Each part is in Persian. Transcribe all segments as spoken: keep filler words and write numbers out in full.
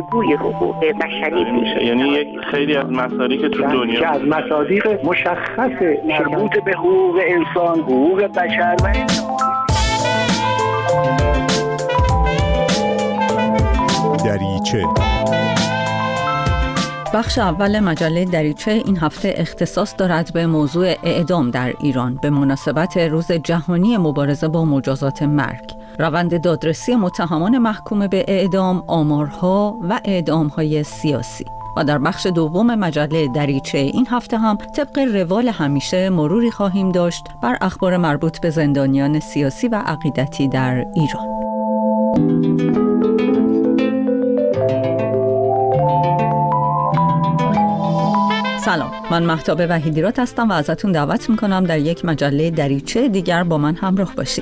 الگوی حقوق بشری میشه. یعنی یک خیلی از مصادیق که تو دنیا که از مصادیق مشخص مربوط به حقوق انسان، حقوق بشر و دریچه. بخش اول مجله دریچه این هفته اختصاص دارد به موضوع اعدام در ایران به مناسبت روز جهانی مبارزه با مجازات مرگ. روند دادرسی متهمان محکوم به اعدام، آمارها و اعدام‌های سیاسی. و در بخش دوم مجله دریچه این هفته هم طبق روال همیشه مروری خواهیم داشت بر اخبار مربوط به زندانیان سیاسی و عقیدتی در ایران. سلام، من مهتاب وحیدیرات هستم و ازتون دعوت میکنم در یک مجله دریچه دیگر با من همراه باشید.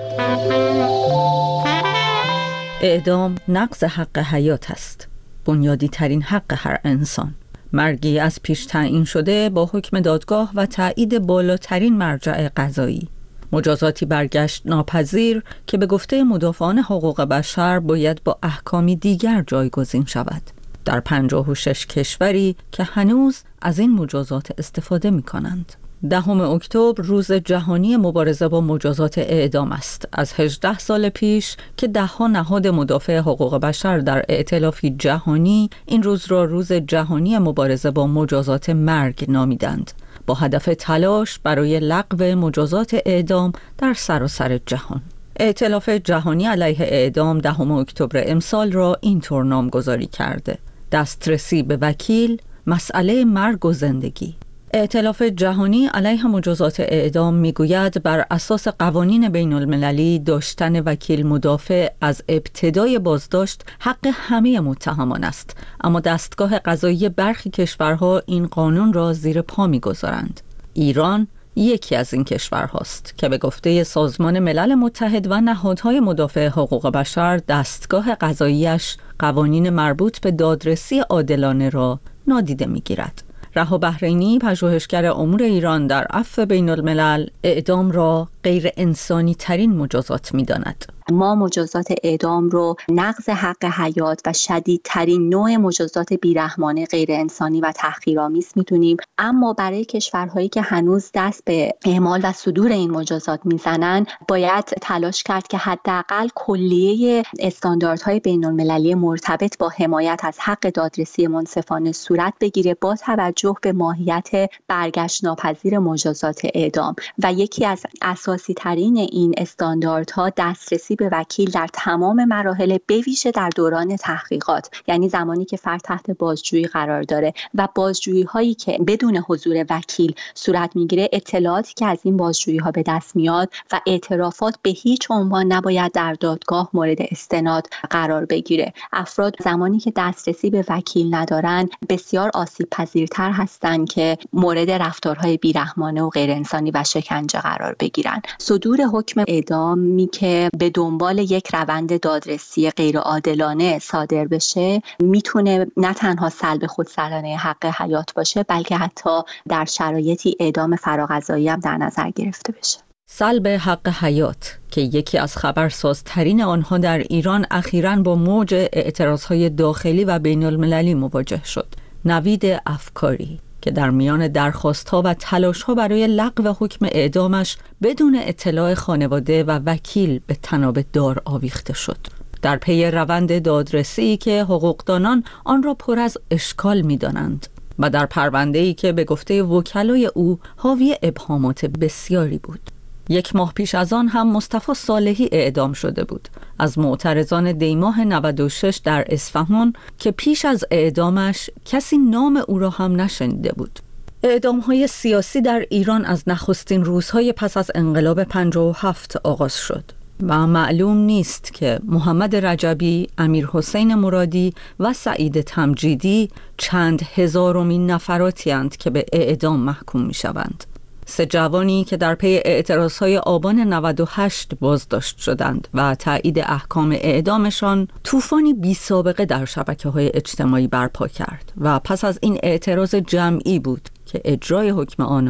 اعدام نقض حق حیات است، بنیادی ترین حق هر انسان. مرگی از پیش تعیین شده با حکم دادگاه و تایید بالاترین مرجع قضایی. مجازاتی برگشت ناپذیر که به گفته مدافعان حقوق بشر باید با احکامی دیگر جایگزین شود. در پنجاه و شش کشوری که هنوز از این مجازات استفاده می کنند. دهم اکتبر روز جهانی مبارزه با مجازات اعدام است. از هجده سال پیش که ده‌ها نهاد مدافع حقوق بشر در ائتلافی جهانی این روز را روز جهانی مبارزه با مجازات مرگ نامیدند، با هدف تلاش برای لغو مجازات اعدام در سراسر جهان. ائتلاف جهانی علیه اعدام دهم اکتبر امسال را اینطور نامگذاری کرده: دسترسی به وکیل، مسئله مرگ و زندگی. ائتلاف جهانی علیه مجازات اعدام میگوید بر اساس قوانین بین المللی داشتن وکیل مدافع از ابتدای بازداشت حق همه متهمان است، اما دستگاه قضایی برخی کشورها این قانون را زیر پا میگذارند. ایران یکی از این کشورهاست که به گفته سازمان ملل متحد و نهادهای مدافع حقوق بشر دستگاه قضاییش قوانین مربوط به دادرسی عادلانه را نادیده میگیرد. رها بحرینی، پژوهشگر امور ایران در عفو بین الملل، اعدام را غیر انسانی ترین مجازات می داند. ما مجازات اعدام رو نقض حق حیات و شدیدترین نوع مجازات بیرحمانه غیر انسانی و تحقیرآمیز میدونیم، اما برای کشورهایی که هنوز دست به اعمال و صدور این مجازات میزنن باید تلاش کرد که حداقل کلیه استانداردهای بین المللی مرتبط با حمایت از حق دادرسی منصفانه صورت بگیره با توجه به ماهیت برگشت ناپذیر مجازات اعدام. و یکی از اساسی ترین این استانداردها دسترسی به وکیل در تمام مراحل، بویژه در دوران تحقیقات، یعنی زمانی که فرد تحت بازجویی قرار داره و بازجویی هایی که بدون حضور وکیل صورت میگیره، اطلاعاتی که از این بازجویی ها به دست میاد و اعترافات به هیچ عنوان نباید در دادگاه مورد استناد قرار بگیره. افراد زمانی که دسترسی به وکیل ندارن بسیار آسیب پذیرتر هستن که مورد رفتارهای بیرحمانه و غیر انسانی و شکنجه قرار بگیرن. صدور حکم اعدامی که به دنبال یک روند دادرسی غیر عادلانه صادر بشه میتونه نه تنها سلب خودسرانه حق حیات باشه، بلکه حتی در شرایطی اعدام فراقضایی هم در نظر گرفته بشه. سلب حق حیات که یکی از خبرسازترین آنها در ایران اخیراً با موج اعتراضهای داخلی و بین المللی مواجه شد. نوید افکاری که در میان درخواست‌ها و تلاش‌ها برای لغو حکم اعدامش بدون اطلاع خانواده و وکیل به طناب دار آویخته شد. در پی روند دادرسی که حقوقدانان آن را پر از اشکال می‌دانند و در پرونده‌ای که به گفته وکلای او حاوی ابهامات بسیاری بود. یک ماه پیش از آن هم مصطفی صالحی اعدام شده بود، از معترضان دیماه نود و شش در اصفهان که پیش از اعدامش کسی نام او را هم نشنیده بود. اعدام‌های سیاسی در ایران از نخستین روزهای پس از انقلاب پنجاه و هفت آغاز شد و معلوم نیست که محمد رجبی، امیرحسین مرادی و سعید تمجیدی چند هزارمین نفراتی اند که به اعدام محکوم می‌شوند. سه جوانی که در پی اعتراضهای آبان نود و هشت بازداشت شدند و تایید احکام اعدامشان طوفانی بی سابقه در شبکه‌های اجتماعی برپا کرد و پس از این اعتراض جمعی بود که اجرای حکم آنان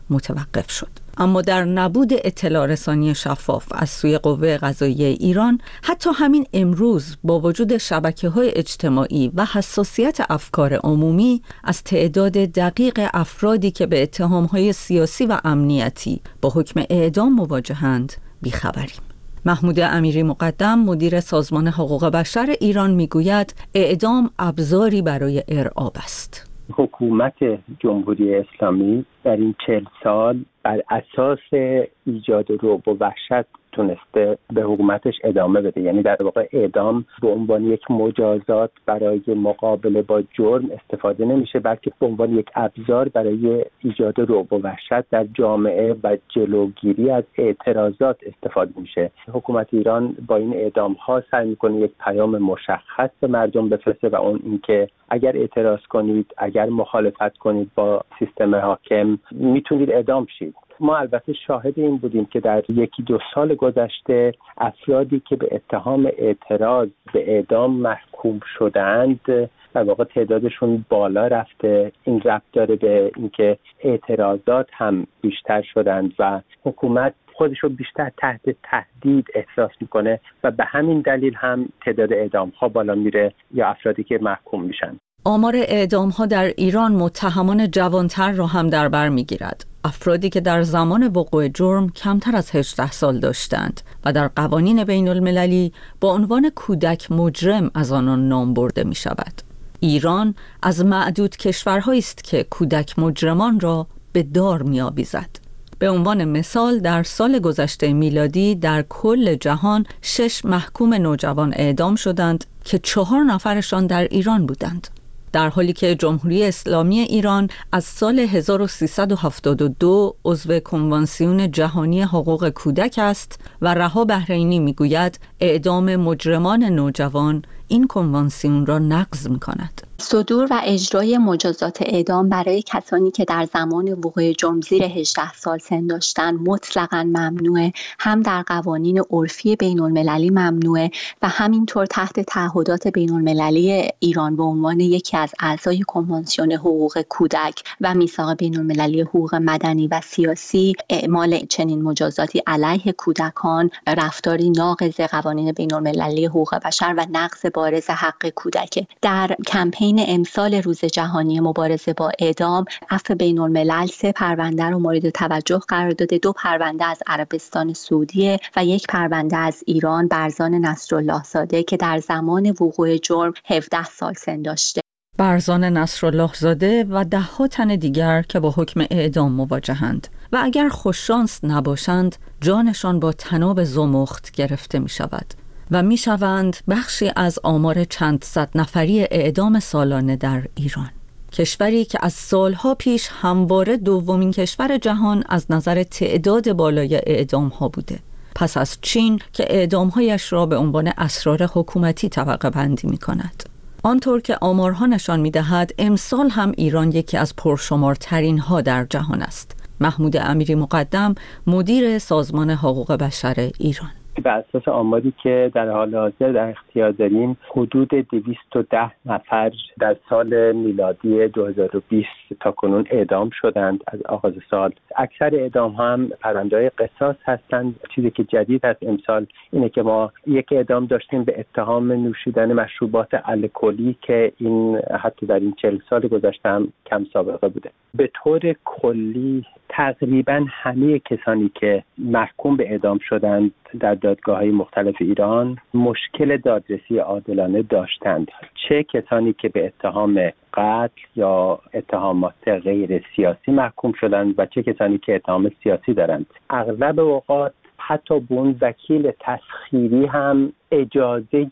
متوقف شد. اما در نبود اطلاع رسانی شفاف از سوی قوه قضاییه ایران، حتی همین امروز با وجود شبکه‌های اجتماعی و حساسیت افکار عمومی، از تعداد دقیق افرادی که به اتهام‌های سیاسی و امنیتی با حکم اعدام مواجهند بیخبریم. محمود امیری مقدم، مدیر سازمان حقوق بشر ایران، میگوید اعدام ابزاری برای ارعاب است. حکومت جمهوری اسلامی در این چهل سال بر اساس ایجاد رعب و وحشت تونسته به حکومتش ادامه بده. یعنی در واقع اعدام به عنوان یک مجازات برای مقابله با جرم استفاده نمیشه، بلکه به عنوان یک ابزار برای ایجاد رعب و وحشت در جامعه و جلوگیری از اعتراضات استفاده میشه. حکومت ایران با این اعدام ها سعی میکنه یک پیام مشخص به مردم بفرسته و اون اینکه اگر اعتراض کنید، اگر مخالفت کنید با سیستم حاکم، میتونید اعدام شید. ما البته شاهد این بودیم که در یکی دو سال گذشته افرادی که به اتهام اعتراض به اعدام محکوم شدند در واقع تعدادشون بالا رفته. این ربط داره به اینکه اعتراضات هم بیشتر شدند و حکومت خودش رو بیشتر تحت تهدید احساس میکنه و به همین دلیل هم تعداد اعدام ها بالا میره یا افرادی که محکوم میشن. آمار اعدام ها در ایران متهمان جوانتر را هم در بر میگیرد. افرادی که در زمان وقوع جرم کمتر از هجده سال داشتند و در قوانین بین المللی با عنوان کودک مجرم از آنان نام برده می شود. ایران از معدود کشورهایی است که کودک مجرمان را به دار می آویزد. به عنوان مثال در سال گذشته میلادی در کل جهان شش محکوم نوجوان اعدام شدند که چهار نفرشان در ایران بودند. در حالی که جمهوری اسلامی ایران از سال هزار و سیصد و هفتاد و دو عضو کنوانسیون جهانی حقوق کودک است و رها بحرینی میگوید اعدام مجرمان نوجوان این کنوانسیون را نقض می‌کند. صدور و اجرای مجازات اعدام برای کسانی که در زمان وقوع جرم زیر هجده سال سن داشتند مطلقاً ممنوعه، هم در قوانین عرفی بین المللی ممنوعه و همینطور تحت تعهدات بین المللی ایران به عنوان یکی از اعضای کنوانسیون حقوق کودک و میثاق بین المللی حقوق مدنی و سیاسی اعمال چنین مجازاتی علیه کودکان رفتاری ناقض قوانین بین المللی حقوق بشر و نقض بارز حق کودک. در کمپین امسال روز جهانی مبارزه با اعدام، عفو بین الملل سه پرونده رو مورد توجه قرار داده. دو پرونده از عربستان سعودی و یک پرونده از ایران، برزان نصرالله زاده که در زمان وقوع جرم هفده سال سن داشته. برزان نصرالله زاده و ده ها تن دیگر که با حکم اعدام مواجهند و اگر خوششانس نباشند جانشان با طناب زمخت گرفته می شود و می شوند بخشی از آمار چند صد نفری اعدام سالانه در ایران، کشوری که از سالها پیش همواره دومین کشور جهان از نظر تعداد بالای اعدام ها بوده، پس از چین که اعدامهایش را به عنوان اسرار حکومتی طبقه بندی می کند. آنطور که آمارها نشان می دهد امسال هم ایران یکی از پرشمارترین ها در جهان است. محمود امیری مقدم، مدیر سازمان حقوق بشر ایران: بر اساس آماری که در حال حاضر در اختیار داریم، حدود دویست و ده نفر در سال میلادی دو هزار و بیست تا کنون اعدام شدند از آغاز سال. اکثر اعدام هم پرونده‌های قصاص هستند. چیزی که جدید هست امسال اینه که ما یک اعدام داشتیم به اتهام نوشیدن مشروبات الکلی که این حتی در این چهل سال گذشته هم کم سابقه بوده. به طور کلی تقریبا همه کسانی که محکوم به اعدام شدند در دادگاه‌های مختلف ایران مشکل دادرسی عادلانه داشتند، چه کسانی که به اتهام قتل یا اتهامات غیر سیاسی محکوم شدند و چه کسانی که اتهام سیاسی دارند. اغلب اوقات حتی به اون وکیل تسخیری هم اجازه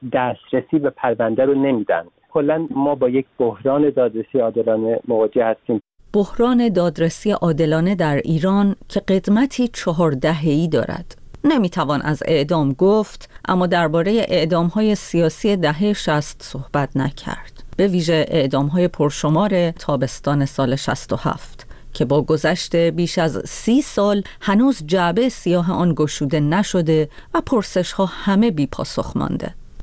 دسترسی به پرونده رو نمیدن. کلاً ما با یک بحران دادرسی عادلانه مواجه هستیم. بحران دادرسی عادلانه در ایران که قدمتی چهار دهه‌ای دارد. نمیتوان از اعدام گفت، اما درباره اعدام‌های سیاسی دهه شصت صحبت نکرد. به ویژه اعدام‌های پرشمار تابستان سال شصت و هفت که با گذشت بیش از سی سال هنوز جعبه سیاه آن گشوده نشده و پرسش‌ها همه بی پاسخ مانده.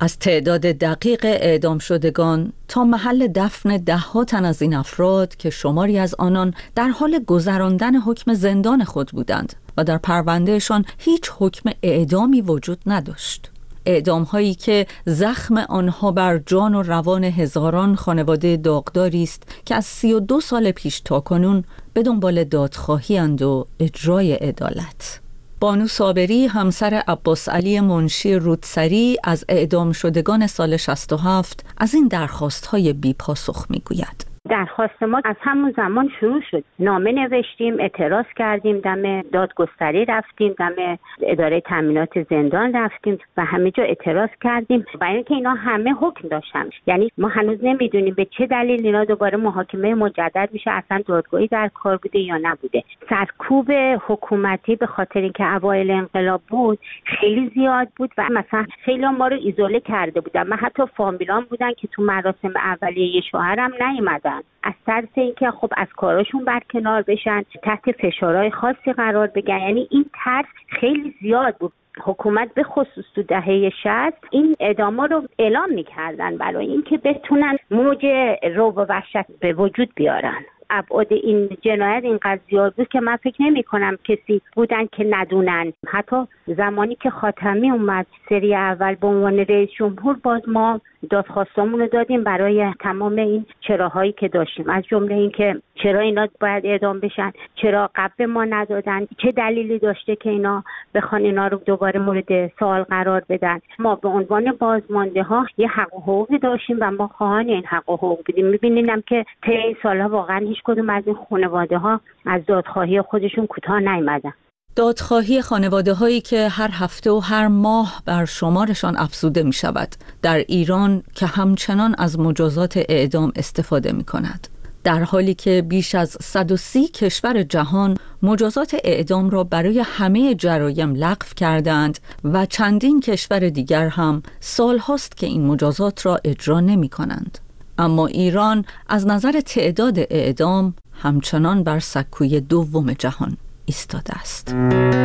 از تعداد دقیق اعدام شدگان تا محل دفن ده ها تن از این افراد که شماری از آنان در حال گذراندن حکم زندان خود بودند و در پروندهشان هیچ حکم اعدامی وجود نداشت. اعدام هایی که زخم آنها بر جان و روان هزاران خانواده داغداری است که از سی و دو سال پیش تا کنون به دنبال دادخواهی اند و اجرای عدالت. بانو صابری همسر عباس علی منشی رودسری از اعدام شدگان سال شصت و هفت از این درخواست های بی پاسخ می گوید. درخواست ما از همون زمان شروع شد. نامه نوشتیم، اعتراض کردیم، دم دادگستری رفتیم، دم اداره تامینات زندان رفتیم و همه جا اعتراض کردیم، برای اینکه اینا همه حکم داشتن. یعنی ما هنوز نمیدونیم به چه دلیل اینا دوباره محاکمه مجدد میشه، اصلا دادگاهی در کار بوده یا نبوده. سرکوب حکومتی به خاطر اینکه اوایل انقلاب بود خیلی زیاد بود و مثلا خیلی ما رو ایزوله کرده بودن. من حتی فامیلام بودن که تو مراسم اولیه شوهرم نیومدن از ترس اینکه خب از کاراشون برکنار بشن، تحت فشارهای خاصی قرار بگیرن. یعنی این ترس خیلی زیاد بود. حکومت به خصوص تو دهه شصت این اعداما رو اعلام میکردن برای اینکه بتونن موج رعب و وحشت به وجود بیارن. ابعاد این جنایت اینقدر زیاد بود که من فکر نمی کنم کسی بودن که ندونن. حتی زمانی که خاتمی اومد سری اول به عنوان رئیس جمهور، باز ما دادخواستامون رو دادیم برای تمام این چراهایی که داشتیم، از جمله این که چرا اینا باید اعدام بشن، چرا قبل ما ندادن، چه دلیلی داشته که اینا بخوان اینا رو دوباره مورد سوال قرار بدن. ما به عنوان بازمانده ها یه حق و حقوقی داشتیم و ما خواهان این حق و حقوق بودیم. می‌بینیم که طی این سال‌ها واقعا هیچ کدوم از این خانواده‌ها از دادخواهی خودشون کوتاه نیامدن. دادخواهی خانواده هایی که هر هفته و هر ماه بر شمارشان افزوده می شود در ایران که همچنان از مجازات اعدام استفاده می کند، در حالی که بیش از صد و سی کشور جهان مجازات اعدام را برای همه جرایم لغو کردند و چندین کشور دیگر هم سال هاست که این مجازات را اجرا نمی کنند. اما ایران از نظر تعداد اعدام همچنان بر سکوی دوم جهان ایستاده است.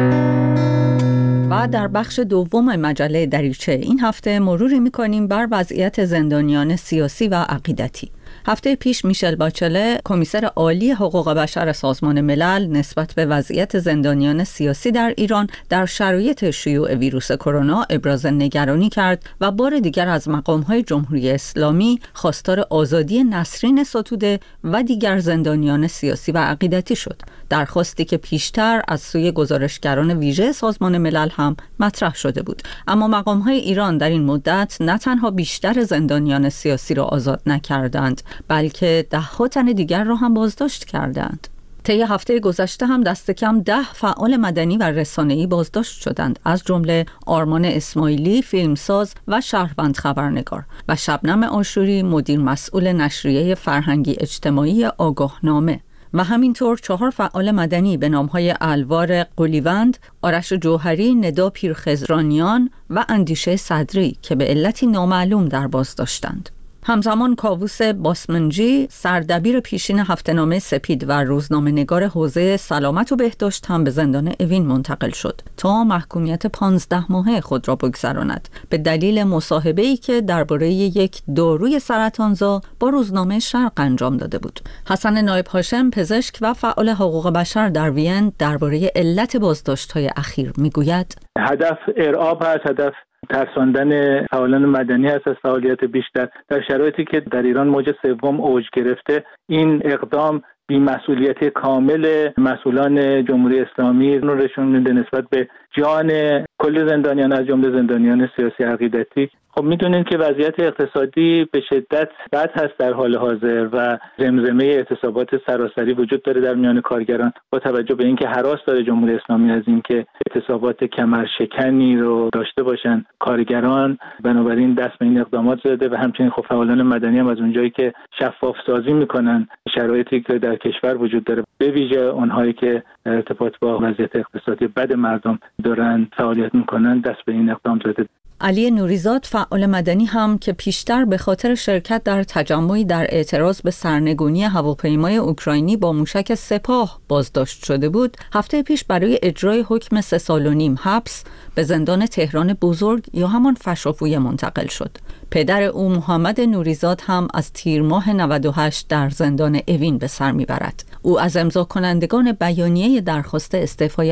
و در بخش دوم مجله دریچه این هفته مروری می‌کنیم بر وضعیت زندانیان سیاسی و عقیدتی. هفته پیش میشل باچله، کمیسر عالی حقوق بشر سازمان ملل، نسبت به وضعیت زندانیان سیاسی در ایران در شرایط شیوع ویروس کرونا ابراز نگرانی کرد و بار دیگر از مقام‌های جمهوری اسلامی خواستار آزادی نسرین ستوده و دیگر زندانیان سیاسی و عقیدتی شد. درخواستی که پیشتر از سوی گزارشگران ویژه سازمان ملل هم مطرح شده بود. اما مقام‌های ایران در این مدت نه تنها بیشتر زندانیان سیاسی را آزاد نکردند، بلکه ده ها تن دیگر را هم بازداشت کردند. طی هفته گذشته هم دست کم ده فعال مدنی و رسانه‌ای بازداشت شدند، از جمله آرمان اسماعیلی، فیلمساز و شهروند خبرنگار، و شبنم آشوری، مدیر مسئول نشریه فرهنگی اجتماعی آگاهنامه، و همینطور چهار فعال مدنی به نام‌های الوار قلیوند، آرش جوهری، ندا پیرخضرانیان و اندیشه صدری که به علتی نامعلوم در بازداشتند. همزمان کاووس باسمنجی، سردبیر پیشین هفته‌نامه سپید و روزنامه نگار حوزه سلامت و بهداشت هم به زندان اوین منتقل شد تا محکومیت پانزده ماهه خود را بگذراند به دلیل مصاحبه‌ای که درباره یک داروی سرطانزا با روزنامه شرق انجام داده بود. حسن نایب هاشم، پزشک و فعال حقوق بشر در وین، درباره علت بازداشت‌های اخیر میگوید: هدف ارعاب هست، هدف ترساندن فعالان مدنی هست از فعالیت بیشتر. در شرایطی که در ایران موج سوم اوج گرفته، این اقدام بی‌مسئولیتی کامل مسئولان جمهوری اسلامی رو نشون میده نسبت به جان کل زندانیان، از جمله زندانیان سیاسی عقیدتی. خب میدونین که وضعیت اقتصادی به شدت بد هست در حال حاضر و زمزمه اعتصابات سراسری وجود داره در میان کارگران، با توجه به اینکه هراس داره جمهوری اسلامی از اینکه اعتصابات کمرشکنی رو داشته باشن کارگران، بنابراین دست به این اقدامات زده و همچنین خب فعالان مدنی هم از اونجایی که شفاف سازی میکنن شرایطی که در کشور وجود داره به ویژه اونهایی که ارتباط با وضعیت اقتصادی بد مردم دارن فعالیت میکنن دست به این اقدام زده. علی نوریزاد فعال مدنی هم که پیشتر به خاطر شرکت در تجمعی در اعتراض به سرنگونی هواپیمای اوکراینی با موشک سپاه بازداشت شده بود، هفته پیش برای اجرای حکم سه سال و نیم حبس به زندان تهران بزرگ یا همان فشافویه منتقل شد. پدر او محمد نوریزاد هم از تیر ماه نود و هشت در زندان اوین به سر میبرد. او از امضا کنندگان بیانیه درخواست استعفای